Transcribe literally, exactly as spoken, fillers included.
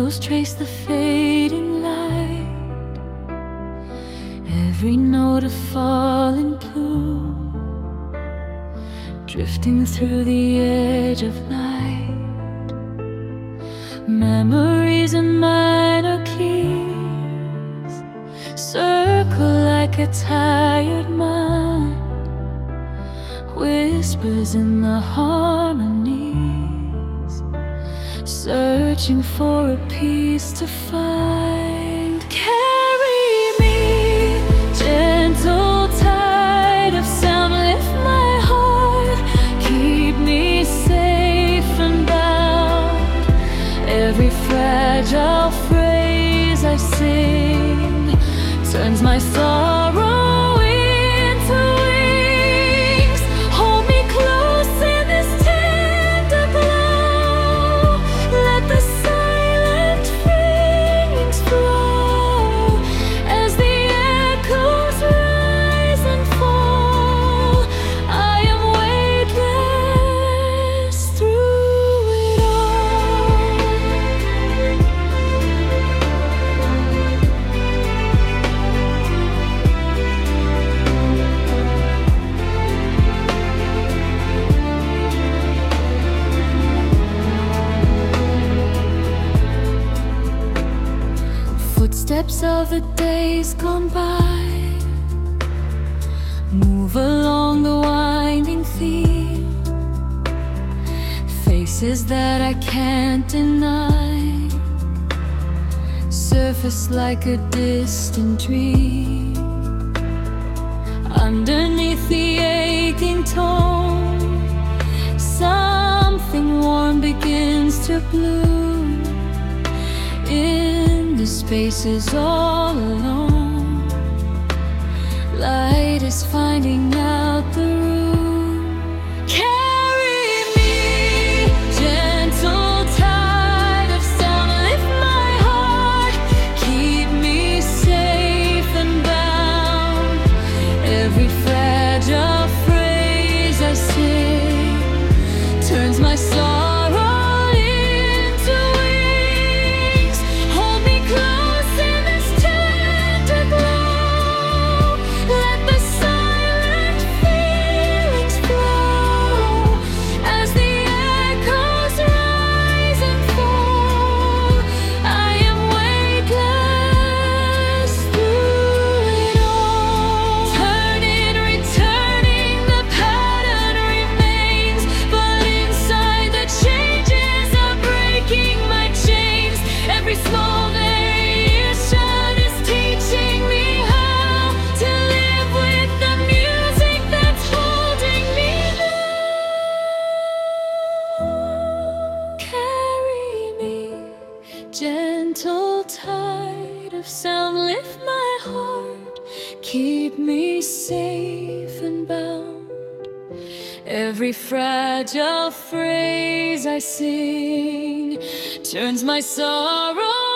shadows trace the fading light, every note a falling plume, drifting through the edge of night. Memories and minor keys circle like a tired mind, whispers in the harmonies, searching for a peace to find. Carry me, gentle tide of sound, lift my heart, keep me safe and bound. Every fragile phrase I sing turns my sorrow into wings. Hold me close in this tender glow, let the silent feelings flow as the echoes rise and fall. I am weightless through it all. Footsteps of the days gone by move along the winding field, faces that I can't deny surface like a distant dream. Underneath the aching tone, something warm begins to bloom. In the spaces all alone, light is finding out the room. Carry me, gentle tide of sound, lift my heart, keep me safe and bound. Every fragile phrase I sing turns my sorrow into wings. Hold me close in this tender glow, let the silent feelings flow as the echoes rise and fall. I am weightless through it all. Turning, returning, the pattern remains, but inside the changes are breaking my chains. Every small variation is teaching me how to live with the music that's holding me now. Carry me, gentle tide of sound, lift my heart, keep me safe and bound. Every fragile phrase I sing turns my sorrow